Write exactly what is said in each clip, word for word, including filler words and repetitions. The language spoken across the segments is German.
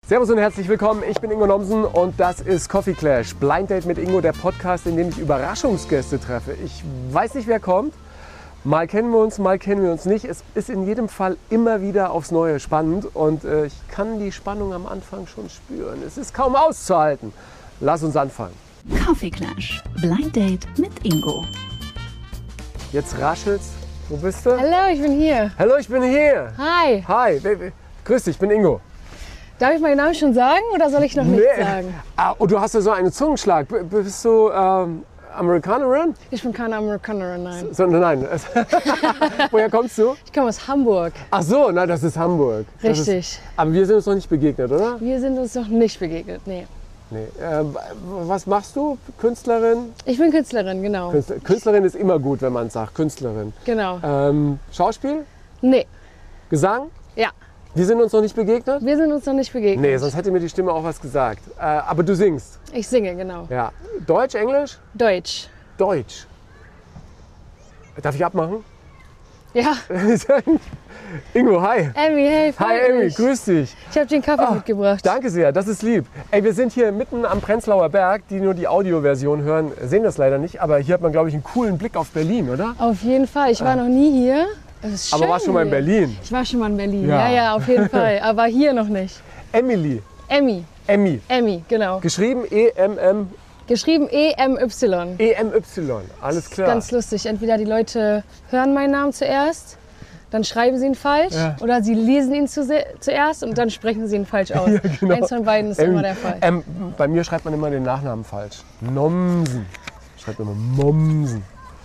Servus und herzlich willkommen, ich bin Ingo Nomsen und das ist Coffee Clash, Blind Date mit Ingo, der Podcast, in dem ich Überraschungsgäste treffe. Ich weiß nicht, wer kommt, mal kennen wir uns, mal kennen wir uns nicht. Es ist in jedem Fall immer wieder aufs Neue spannend und äh, ich kann die Spannung am Anfang schon spüren. Es ist kaum auszuhalten. Lass uns anfangen. Coffee Clash, Blind Date mit Ingo. Jetzt raschelt's. Wo bist du? Hallo, ich bin hier. Hallo, ich bin hier. Hi. Hi, Baby. Grüß dich, ich bin Ingo. Darf ich meinen Namen schon sagen oder soll ich noch nichts sagen? Ah, und du hast ja so einen Zungenschlag. B bist du ähm, Amerikanerin? Ich bin keine Amerikanerin, nein. So, nein. Woher kommst du? Ich komme aus Hamburg. Ach so, na, das ist Hamburg. Das Richtig. Ist, aber wir sind uns noch nicht begegnet, oder? Wir sind uns noch nicht begegnet, nee. Nee. Äh, was machst du? Künstlerin? Ich bin Künstlerin, genau. Künstler, Künstlerin ist immer gut, wenn man sagt Künstlerin. Genau. Ähm, Schauspiel? Nee. Gesang? Ja. Wir sind uns noch nicht begegnet? Wir sind uns noch nicht begegnet. Nee, sonst hätte mir die Stimme auch was gesagt. Äh, aber du singst? Ich singe, genau. Ja. Deutsch, Englisch? Deutsch. Deutsch. Darf ich abmachen? Ja. Ingo, hi. Emmy, hey, freut Hi Emmy, mich. grüß dich. Ich habe dir einen Kaffee Ah, mitgebracht. Danke sehr, das ist lieb. Ey, wir sind hier mitten am Prenzlauer Berg. Die nur die Audioversion hören, sehen das leider nicht. Aber hier hat man, glaube ich, einen coolen Blick auf Berlin, oder? Auf jeden Fall. Ich war noch nie hier. Es ist Aber schön warst schon mal in hier. Berlin? Ich war schon mal in Berlin. Ja. Ja, ja, auf jeden Fall. Aber hier noch nicht. Emily. Emmy. Emmy. Emmy, genau. Geschrieben E M M Geschrieben E M Y. E M Y. Alles klar. Ganz lustig. Entweder die Leute hören meinen Namen zuerst, dann schreiben sie ihn falsch, Ja. oder sie lesen ihn zu zuerst und dann sprechen sie ihn falsch aus. Ja, genau. Eins von beiden ist Emmy. immer der Fall. Ähm, bei mir schreibt man immer den Nachnamen falsch. Nomsen. Schreibt immer Momsen.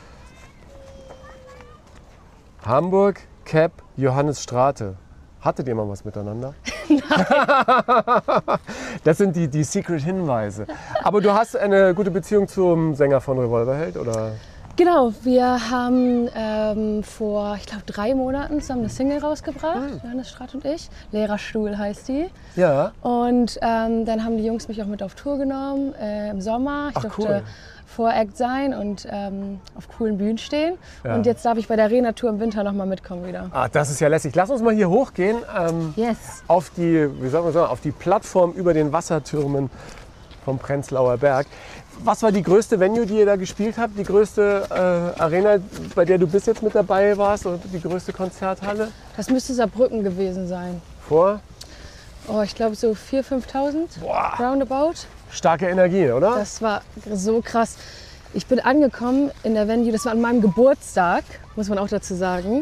Hamburg, Cap, Johannes Strate. Hattet ihr mal was miteinander? Nein. Das sind die, die Secret-Hinweise. Aber du hast eine gute Beziehung zum Sänger von Revolverheld, oder? Genau, wir haben ähm, vor, ich glaube, drei Monaten zusammen eine Single rausgebracht, Hm. Johannes Straat und ich. Lehrerstuhl heißt die. Ja. Und ähm, dann haben die Jungs mich auch mit auf Tour genommen äh, im Sommer. Ich Ach, durfte cool. Voract sein und ähm, auf coolen Bühnen stehen. Ja. Und jetzt darf ich bei der Arena-Tour im Winter nochmal mitkommen wieder. Ah, das ist ja lässig. Lass uns mal hier hochgehen. Ähm, Yes. auf die, wie soll man sagen, auf die Plattform über den Wassertürmen vom Prenzlauer Berg. Was war die größte Venue, die ihr da gespielt habt? Die größte äh, Arena, bei der du bis jetzt mit dabei warst? Oder die größte Konzerthalle? Das müsste Saarbrücken gewesen sein. Vor? Oh, ich glaube so viertausend, fünftausend Boah. roundabout. Starke Energie, oder? Das war so krass. Ich bin angekommen in der Venue, das war an meinem Geburtstag, muss man auch dazu sagen.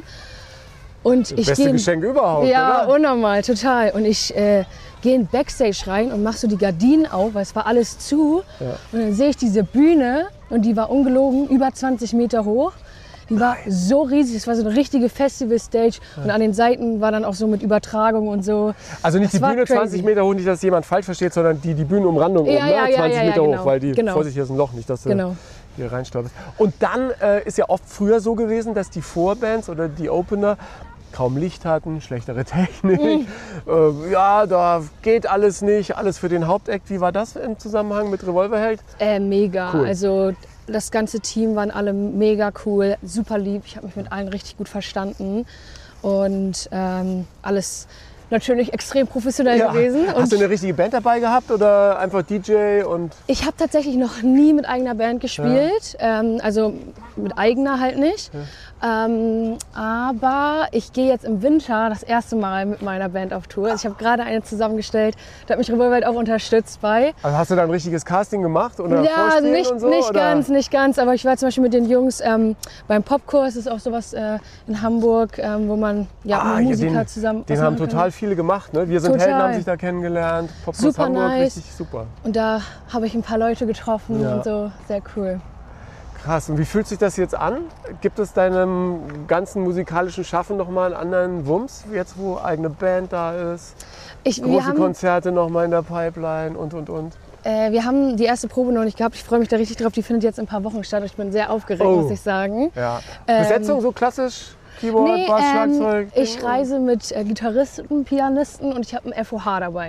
Und ich Beste gehe Geschenk überhaupt, Ja, oder? unnormal, total. Und ich äh, gehe in Backstage rein und mache so die Gardinen auf, weil es war alles zu. Ja. Und dann sehe ich diese Bühne und die war ungelogen über zwanzig Meter hoch. Die war so riesig, es war so eine richtige Festival-Stage. Und an den Seiten war dann auch so mit Übertragung und so. Also nicht Das die war Bühne crazy. zwanzig Meter hoch, nicht, dass jemand falsch versteht, sondern die, die Bühnenumrandung Ja, oben, ne? ja, ja, zwanzig ja, Meter ja, hoch, genau. weil die, Genau. Vorsicht, hier ist ein Loch, nicht, dass du Genau. hier reinstolperst. Und dann äh, ist ja oft früher so gewesen, dass die Vorbands oder die Opener kaum Licht hatten, schlechtere Technik. Mhm. Äh, ja, da geht alles nicht, alles für den Hauptakt. Wie war das im Zusammenhang mit Revolverheld? Äh, mega. Cool. Also das ganze Team waren alle mega cool, super lieb. Ich habe mich mit allen richtig gut verstanden. Und ähm, alles natürlich extrem professionell Ja. gewesen. Und Hast du eine richtige Band dabei gehabt oder einfach D J? Und ich habe tatsächlich noch nie mit eigener Band gespielt. Ähm, also mit eigener halt nicht. Ähm, aber ich gehe jetzt im Winter das erste Mal mit meiner Band auf Tour. Also ich habe gerade eine zusammengestellt, da hat mich Revolverheld auch unterstützt bei. also hast du da ein richtiges Casting gemacht? Oder Ja, Vorspielen nicht, und so, nicht oder? ganz, nicht ganz. Aber ich war zum Beispiel mit den Jungs ähm, beim Popkurs, das ist auch sowas äh, in Hamburg, ähm, wo man ja, Ah, mit ja, Musiker den, zusammen Den was haben machen total kann. viele gemacht. Ne? Wir sind Total. Helden, haben sich da kennengelernt. Popkurs Super Hamburg, nice. richtig super. Und da habe ich ein paar Leute getroffen Ja. und so, sehr cool. Krass. Und wie fühlt sich das jetzt an? Gibt es deinem ganzen musikalischen Schaffen nochmal einen anderen Wumms, jetzt wo eigene Band da ist? Ich, wir, Große haben, Konzerte nochmal in der Pipeline und, und, und. äh, wir haben die erste Probe noch nicht gehabt. Ich freue mich da richtig drauf. Die findet jetzt in ein paar Wochen statt. Ich bin sehr aufgeregt, Oh. muss ich sagen. Ja. Ähm, Besetzung so klassisch? Keyboard, Nee, Bass, ähm, Schlagzeug? ich reise mit äh, Gitarristen, Pianisten und ich habe einen F O H dabei.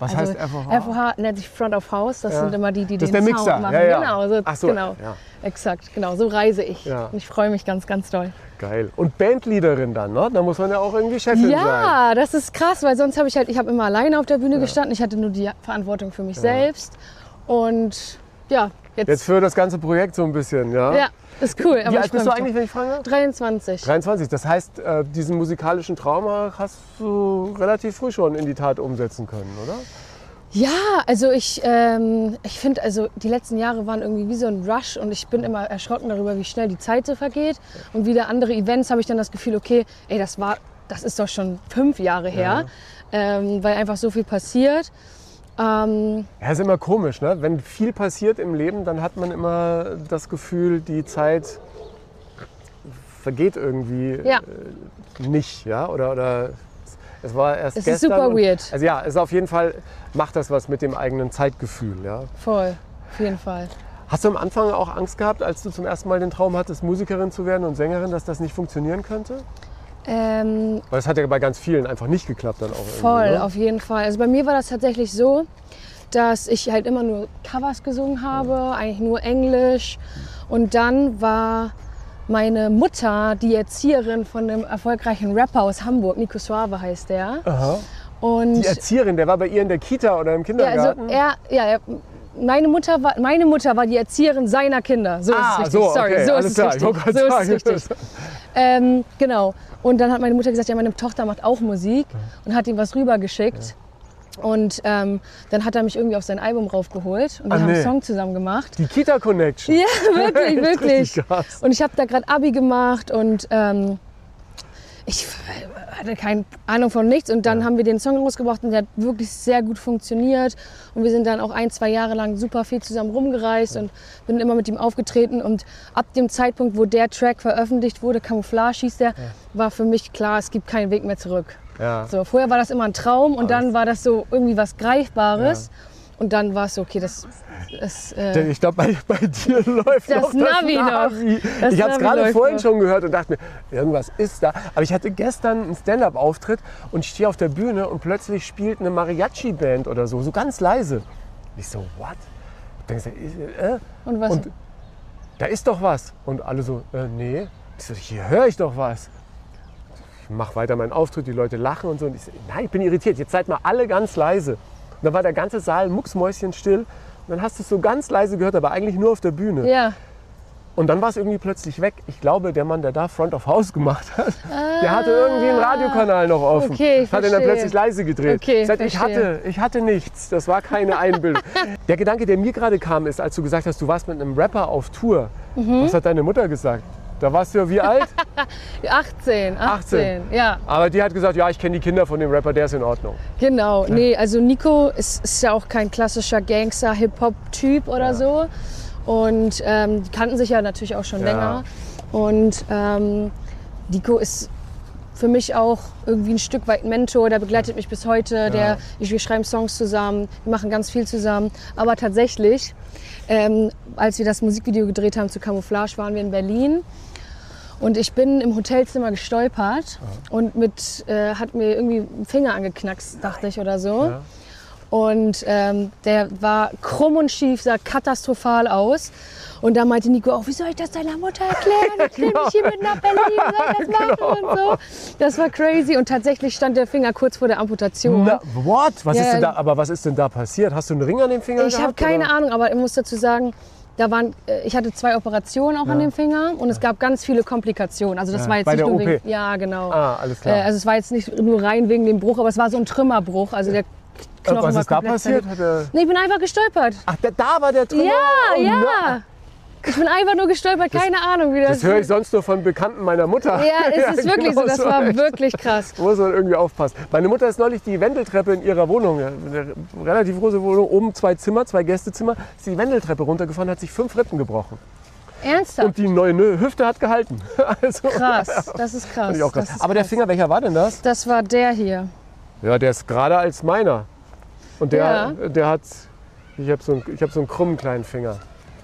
Was also heißt F O H? F O H nennt sich Front of House. Das Ja. sind immer die, die Das den ist der Mixer. Sound machen. Ja, ja. Genau, so, Ach so, genau. ja. Exakt, genau. So reise ich. Ja. Und ich freue mich ganz, ganz doll. Geil. Und Bandleaderin dann, ne? Da muss man ja auch irgendwie Chefin sein. Ja, das ist krass, weil sonst habe ich halt, ich habe immer alleine auf der Bühne gestanden. Ich hatte nur die Verantwortung für mich selbst. Und ja, jetzt, Jetzt für das ganze Projekt so ein bisschen, ja? ja, ist cool. Wie Aber alt ich bist freu du mich eigentlich, wenn ich frage? drauf. dreiundzwanzig. dreiundzwanzig. Das heißt, äh, diesen musikalischen Traum hast du relativ früh schon in die Tat umsetzen können, oder? Ja, also ich, ähm, ich finde, also die letzten Jahre waren irgendwie wie so ein Rush und ich bin immer erschrocken darüber, wie schnell die Zeit so vergeht. Und wieder andere Events habe ich dann das Gefühl, okay, ey, das war, das ist doch schon fünf Jahre her, ähm, weil einfach so viel passiert. Ähm, Ja, ist immer komisch, ne? Wenn viel passiert im Leben, dann hat man immer das Gefühl, die Zeit vergeht irgendwie Ja. äh, nicht, ja? Oder, oder es war erst Es ist gestern. super und- weird. Also ja, es ist auf jeden Fall, macht das was mit dem eigenen Zeitgefühl, ja? voll, auf jeden Fall. Hast du am Anfang auch Angst gehabt, als du zum ersten Mal den Traum hattest, Musikerin zu werden und Sängerin, dass das nicht funktionieren könnte? Ähm, Weil es hat ja bei ganz vielen einfach nicht geklappt dann auch irgendwie, Voll, ne? auf jeden Fall. Also bei mir war das tatsächlich so, dass ich halt immer nur Covers gesungen habe, eigentlich nur Englisch. Und dann war meine Mutter die Erzieherin von einem erfolgreichen Rapper aus Hamburg, Nico Suave heißt der. Aha. Und Die Erzieherin, der war bei ihr in der Kita oder im ja, also Kindergarten? er, ja, er, meine Mutter war, meine Mutter war die Erzieherin seiner Kinder. So Ah, ist es richtig. so, Sorry, okay, so alles ist es klar. Ich richtig. wollte gerade So ist sagen. es richtig. Ähm, genau. Und dann hat meine Mutter gesagt, ja, meine Tochter macht auch Musik und hat ihm was rübergeschickt. Und ähm, dann hat er mich irgendwie auf sein Album raufgeholt und wir Ah, haben nee. einen Song zusammen gemacht. Die Kita-Connection. Ja, wirklich, Echt wirklich. richtig krass. Und ich habe da gerade Abi gemacht und ähm, ich hatte keine Ahnung von nichts. Und dann haben wir den Song rausgebracht und der hat wirklich sehr gut funktioniert. Und wir sind dann auch ein, zwei Jahre lang super viel zusammen rumgereist und bin immer mit ihm aufgetreten. Und ab dem Zeitpunkt, wo der Track veröffentlicht wurde, Camouflage hieß der, war für mich klar, es gibt keinen Weg mehr zurück. Ja. So, vorher war das immer ein Traum und dann war das so irgendwie was Greifbares. Und dann war es so, okay, das ist... Äh, Ich glaube, bei, bei dir läuft Das noch Navi das noch. Navi. Das Ich habe es Navi gerade läuft vorhin noch. schon gehört und dachte mir, irgendwas ist da. Aber ich hatte gestern einen Stand-up-Auftritt und ich stehe auf der Bühne und plötzlich spielt eine Mariachi-Band oder so, so ganz leise. Und ich so, what? Denkst du, äh? und was? Und da ist doch was. Und alle so, äh, nee. Ich so, hier höre ich doch was. Ich mache weiter meinen Auftritt, die Leute lachen und so. Und ich so, nein, ich bin irritiert, jetzt seid mal alle ganz leise. Und dann war der ganze Saal mucksmäuschenstill. Und dann hast du es so ganz leise gehört, aber eigentlich nur auf der Bühne. ja. Und dann war es irgendwie plötzlich weg. Ich glaube, der Mann, der da Front of House gemacht hat, der hatte irgendwie einen Radiokanal noch offen. Okay, ich hat ihn dann verstehe. plötzlich leise gedreht. Okay, ich, sagte, ich, verstehe. hatte, ich hatte nichts. Das war keine Einbildung. Der Gedanke, der mir gerade kam, ist, als du gesagt hast, du warst mit einem Rapper auf Tour. Mhm. Was hat deine Mutter gesagt? Da warst du ja wie alt? achtzehn, achtzehn, achtzehn. ja, Aber die hat gesagt, ja, ich kenne die Kinder von dem Rapper, der ist in Ordnung. genau. Nee, also Nico ist, ist ja auch kein klassischer Gangster-Hip-Hop-Typ oder Ja. so. Und ähm, die kannten sich ja natürlich auch schon Ja. länger. Und ähm, Nico ist für mich auch irgendwie ein Stück weit ein Mentor, der begleitet mich bis heute. Der, ich, wir schreiben Songs zusammen, wir machen ganz viel zusammen. Aber tatsächlich, ähm, als wir das Musikvideo gedreht haben zu Camouflage, waren wir in Berlin. Und ich bin im Hotelzimmer gestolpert und mit, äh, hat mir irgendwie einen Finger angeknackst, dachte ich, oder so. Ja. Und ähm, der war krumm und schief, sah katastrophal aus. Und da meinte Nico auch, wie soll ich das deiner Mutter erklären? Ich nehme mich hier mit nach Berlin, wie soll ich das machen und so. Das war crazy und tatsächlich stand der Finger kurz vor der Amputation. Na, what? Was Ja, ist denn ja. da, aber was ist denn da passiert? Hast du einen Ring an dem Finger Ich habe gehabt? keine oder? Ahnung, aber ich muss dazu sagen, da waren, äh, ich hatte zwei Operationen auch an dem Finger und es gab ganz viele Komplikationen. Also das Ja, war jetzt bei nicht der nur O P? wegen, ja genau. Ah, alles klar. Äh, also es war jetzt nicht nur rein wegen dem Bruch, aber es war so ein Trümmerbruch. Also der Knochen was war ist da komplett passiert? zerlegt. Hat er- Nee, ich bin einfach gestolpert. Ach, da, da war der Trümmer? Ja, Oh, ja. na. Ich bin einfach nur gestolpert, keine Ahnung, wie das. Das höre ich sonst nur von Bekannten meiner Mutter. Ja, es ist wirklich genau so. Das war echt. wirklich krass. Muss man irgendwie aufpassen. Meine Mutter ist neulich die Wendeltreppe in ihrer Wohnung, eine relativ große Wohnung, oben zwei Zimmer, zwei Gästezimmer, ist die Wendeltreppe runtergefahren, hat sich fünf Rippen gebrochen. Ernsthaft? Und die neue Nö- Hüfte hat gehalten. Also, Krass, das ist krass. fand ich auch krass. Das ist Aber der krass. Finger, welcher war denn das? Das war der hier. Ja, der ist gerade als meiner. Und der, Ja. der hat, ich habe so, einen- ich hab so einen krummen kleinen Finger.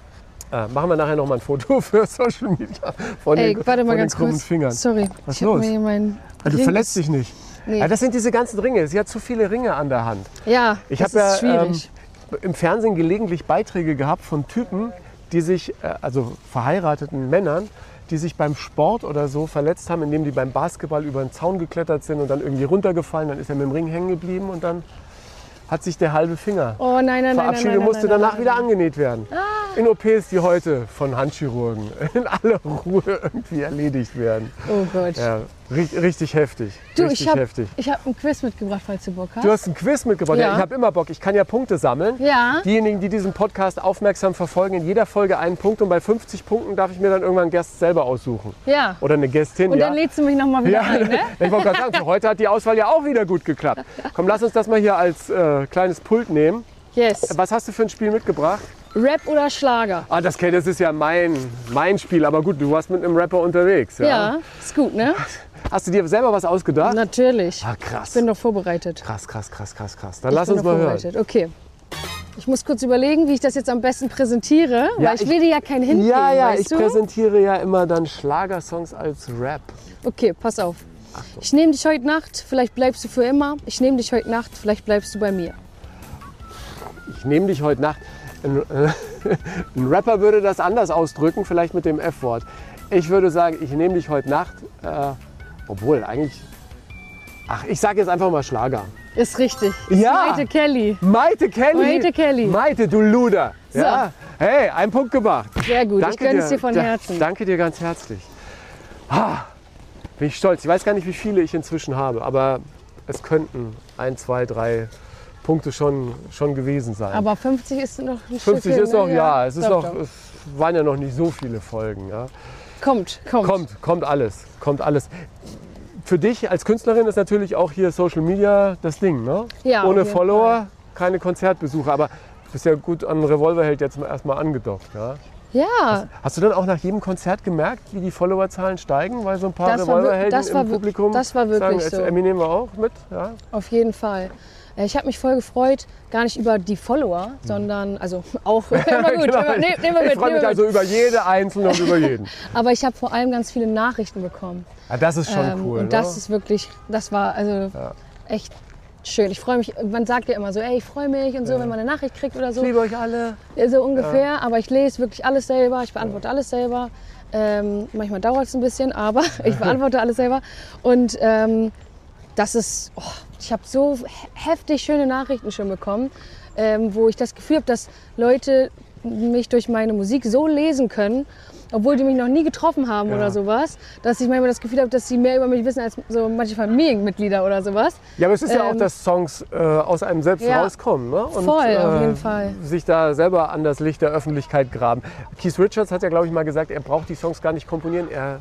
Äh, machen wir nachher noch mal ein Foto für Social Media von Ey, den, warte mal von ganz den krummen kurz. Fingern. Sorry, Was ich hab los? mir hier mein Ah, du Ring- verletzt dich nicht. Nee. Ja, das sind diese ganzen Ringe. Sie hat zu viele Ringe an der Hand. Ja, Ich das habe ist ja ähm, schwierig. im Fernsehen gelegentlich Beiträge gehabt von Typen, die sich, äh, also verheirateten Männern, die sich beim Sport oder so verletzt haben, indem die beim Basketball über den Zaun geklettert sind und dann irgendwie runtergefallen. Dann ist er mit dem Ring hängen geblieben und dann hat sich der halbe Finger Oh nein, nein, nein, nein, verabschiedet nein, und musste nein, nein, danach nein, wieder nein. angenäht werden. In O Ps, die heute von Handchirurgen in aller Ruhe irgendwie erledigt werden. Oh Gott. Ja, richtig, richtig heftig. Du, richtig ich habe heftig. hab ein Quiz mitgebracht, falls du Bock hast. Du hast ein Quiz mitgebracht. Ja. Ja. Ich habe immer Bock. Ich kann ja Punkte sammeln. Ja. Diejenigen, die diesen Podcast aufmerksam verfolgen, in jeder Folge einen Punkt. Und bei fünfzig Punkten darf ich mir dann irgendwann einen Gast selber aussuchen. Ja. Oder eine Gästin. Und ja. dann lädst du mich nochmal wieder Ja, ein, ne? ich wollte gerade sagen, für heute hat die Auswahl ja auch wieder gut geklappt. Komm, lass uns das mal hier als äh, kleines Pult nehmen. Yes. Was hast du für ein Spiel mitgebracht? Rap oder Schlager? Ah, das, das ist ja mein, mein Spiel. Aber gut, du warst mit einem Rapper unterwegs. Ja. Ja, ist gut, ne? Hast du dir selber was ausgedacht? Natürlich. Ah, krass. Ich bin doch vorbereitet. Krass, krass, krass, krass, krass. Dann Ich lass bin uns doch mal hören. vorbereitet. Okay. Ich muss kurz überlegen, wie ich das jetzt am besten präsentiere, Ja, weil ich, ich- will dir ja keinen hinlegen, Ja, ja, weißt ich du? präsentiere ja immer dann Schlagersongs als Rap. Okay, pass auf. Ich nehme dich heute Nacht, vielleicht bleibst du für immer. Ich nehme dich heute Nacht, vielleicht bleibst du bei mir. Ich nehme dich heute Nacht. Ein, äh, ein Rapper würde das anders ausdrücken, vielleicht mit dem F-Wort. Ich würde sagen, ich nehme dich heute Nacht, äh, obwohl eigentlich, ach, ich sage jetzt einfach mal Schlager. Ist richtig. Ist Ja. Maite Kelly. Maite Kelly. Maite Kelly. Maite, du Luder. So. Ja. Hey, ein Punkt gemacht. Sehr gut, ich gönne es dir von da- Herzen. Danke dir ganz herzlich. Ah, bin ich stolz. Ich weiß gar nicht, wie viele ich inzwischen habe, aber es könnten ein, zwei, drei Punkte schon, schon gewesen sein. Aber fünfzig ist noch ein fünfzig Stückchen, ist noch, ne? ja, es, ist Doch, noch, doch. es waren ja noch nicht so viele Folgen. Ja. Kommt, kommt. Kommt, kommt alles, kommt alles. Für dich als Künstlerin ist natürlich auch hier Social Media das Ding, ne? Ja, auf Ohne jeden Follower, Fall. keine Konzertbesucher, aber du bist ja gut an Revolverheld jetzt erstmal angedockt. Ja? Ja, Hast du dann auch nach jedem Konzert gemerkt, wie die Followerzahlen steigen, weil so ein paar Das war wir- Revolverhelden das war im wir- Publikum das war wirklich sagen, jetzt so. Emmy nehmen wir auch mit? Ja? auf jeden Fall. Äh, Ich habe mich voll gefreut, gar nicht über die Follower, sondern, also auch, immer gut, Genau. immer, nehm, nehmen wir Ich mit, freue nehmen mich wir also mit. über jede Einzelne und über jeden. Aber ich habe vor allem ganz viele Nachrichten bekommen. Ja, das ist schon Ähm, cool. und das ne? ist wirklich, das war also echt schön. Ich freue mich, man sagt ja immer so, ey, ich freue mich und so, wenn man eine Nachricht kriegt oder so. Ich liebe euch alle. So ungefähr, aber ich lese wirklich alles selber, ich beantworte alles selber. Ähm, manchmal dauert es ein bisschen, aber ich beantworte alles selber. Und ähm, das ist, oh, ich habe so he- heftig schöne Nachrichten schon bekommen, ähm, wo ich das Gefühl habe, dass Leute mich durch meine Musik so lesen können, obwohl die mich noch nie getroffen haben Ja. oder sowas, dass ich manchmal das Gefühl habe, dass sie mehr über mich wissen als so manche Familienmitglieder oder sowas. Ja, aber es ist ja auch, Ähm, dass Songs äh, aus einem selbst ja. rauskommen. Ne? Und, Voll, auf jeden Fall. Sich da selber an das Licht der Öffentlichkeit graben. Keith Richards hat ja, glaube ich, mal gesagt, er braucht die Songs gar nicht komponieren. Er,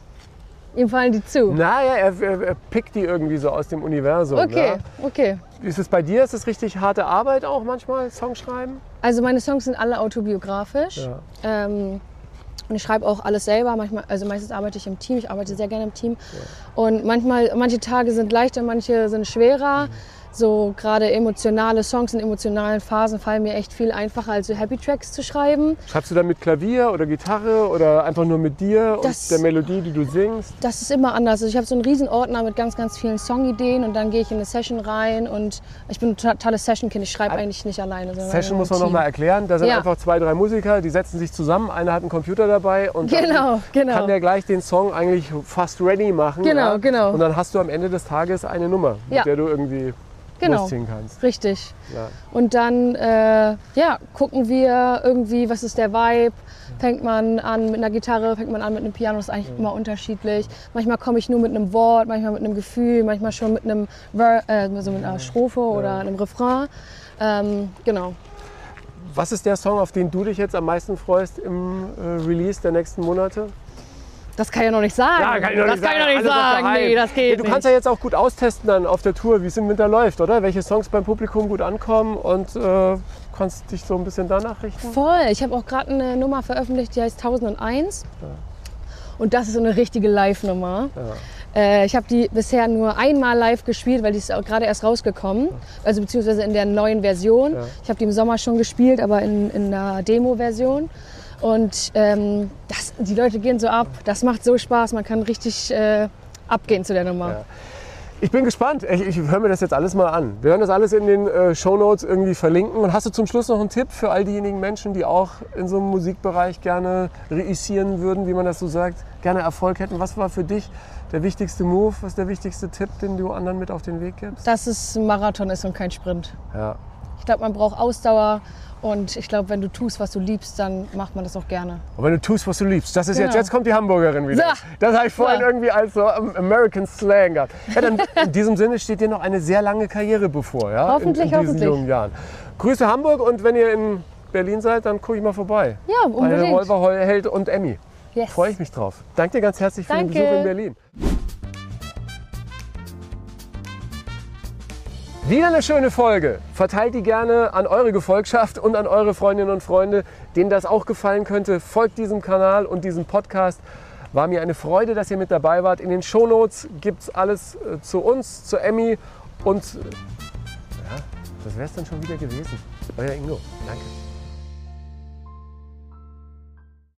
Ihm fallen die zu. naja, er, er, er pickt die irgendwie so aus dem Universum. Okay, Ne? okay. Ist es bei dir? Ist es richtig harte Arbeit auch manchmal, Songschreiben? Also meine Songs sind alle autobiografisch. Ja. Ähm, und ich schreibe auch alles selber. Manchmal, also meistens arbeite ich im Team. Ich arbeite sehr gerne im Team. Und manchmal, manche Tage sind leichter, manche sind schwerer. So gerade emotionale Songs in emotionalen Phasen fallen mir echt viel einfacher, als so Happy Tracks zu schreiben. Schreibst du dann mit Klavier oder Gitarre oder einfach nur mit dir Das- und der Melodie, die du singst? Das ist immer anders. Also ich habe so einen riesen Ordner mit ganz, ganz vielen Songideen und dann gehe ich in eine Session rein und ich bin ein totales Session-Kind. Ich schreibe eigentlich nicht alleine. sondern Session im muss man noch Team. mal erklären. Da sind Ja. einfach zwei, drei Musiker, die setzen sich zusammen. Einer hat einen Computer dabei und dann Genau, genau. kann der gleich den Song eigentlich fast ready machen. Genau, ja? genau. Und dann hast du am Ende des Tages eine Nummer, mit Ja. der du irgendwie Genau. losziehen kannst. Richtig. Ja. Und dann äh, ja, gucken wir irgendwie, was ist der Vibe. Fängt man an mit einer Gitarre, fängt man an mit einem Piano, das ist eigentlich immer unterschiedlich. Manchmal komme ich nur mit einem Wort, manchmal mit einem Gefühl, manchmal schon mit einem Ver äh, so mit einer Strophe oder einem Refrain. Ähm, genau. Was ist der Song, auf den du dich jetzt am meisten freust im äh, Release der nächsten Monate? Das kann ich ja noch nicht sagen. Ja, kann ich noch das nicht kann ich noch sagen. nicht Alles noch sagen. geheim. Nee, das geht Du nicht. kannst ja jetzt auch gut austesten dann auf der Tour, wie es im Winter läuft, oder? Welche Songs beim Publikum gut ankommen und äh, kannst dich so ein bisschen danach richten. Voll. Ich habe auch gerade eine Nummer veröffentlicht, die heißt tausendeins. Und das ist so eine richtige Live-Nummer. Äh, ich habe die bisher nur einmal live gespielt, weil die ist auch gerade erst rausgekommen. Also beziehungsweise in der neuen Version. Ja. Ich habe die im Sommer schon gespielt, aber in, in der Demo-Version. Und ähm, das, die Leute gehen so ab. Das macht so Spaß. Man kann richtig äh, abgehen zu der Nummer. Ja. Ich bin gespannt. Ich, ich höre mir das jetzt alles mal an. Wir werden das alles in den äh, Shownotes irgendwie verlinken. Und hast du zum Schluss noch einen Tipp für all diejenigen Menschen, die auch in so einem Musikbereich gerne reüssieren würden, wie man das so sagt, gerne Erfolg hätten? Was war für dich der wichtigste Move? Was ist der wichtigste Tipp, den du anderen mit auf den Weg gibst? Dass es ein Marathon ist und kein Sprint. Ja. Ich glaube, man braucht Ausdauer. Und ich glaube, wenn du tust, was du liebst, dann macht man das auch gerne. Und wenn du tust, was du liebst. Das ist Genau. jetzt, jetzt kommt die Hamburgerin wieder. Ja. Das habe ich vorhin Ja. irgendwie als so American Slang gehabt. Ja, dann in diesem Sinne steht dir noch eine sehr lange Karriere bevor, ja? Hoffentlich, in, in diesen hoffentlich. jungen Jahren. Grüße Hamburg und wenn ihr in Berlin seid, dann gucke ich mal vorbei. Ja, Bei unbedingt. Revolverheld und Emmy. Yes. Freue ich mich drauf. Danke dir ganz herzlich für Danke. den Besuch in Berlin. Wieder eine schöne Folge. Verteilt die gerne an eure Gefolgschaft und an eure Freundinnen und Freunde, denen das auch gefallen könnte. Folgt diesem Kanal und diesem Podcast. War mir eine Freude, dass ihr mit dabei wart. In den Shownotes gibt es alles äh, zu uns, zu Emmy und äh, ja, das wäre es dann schon wieder gewesen. Euer Ingo. Danke.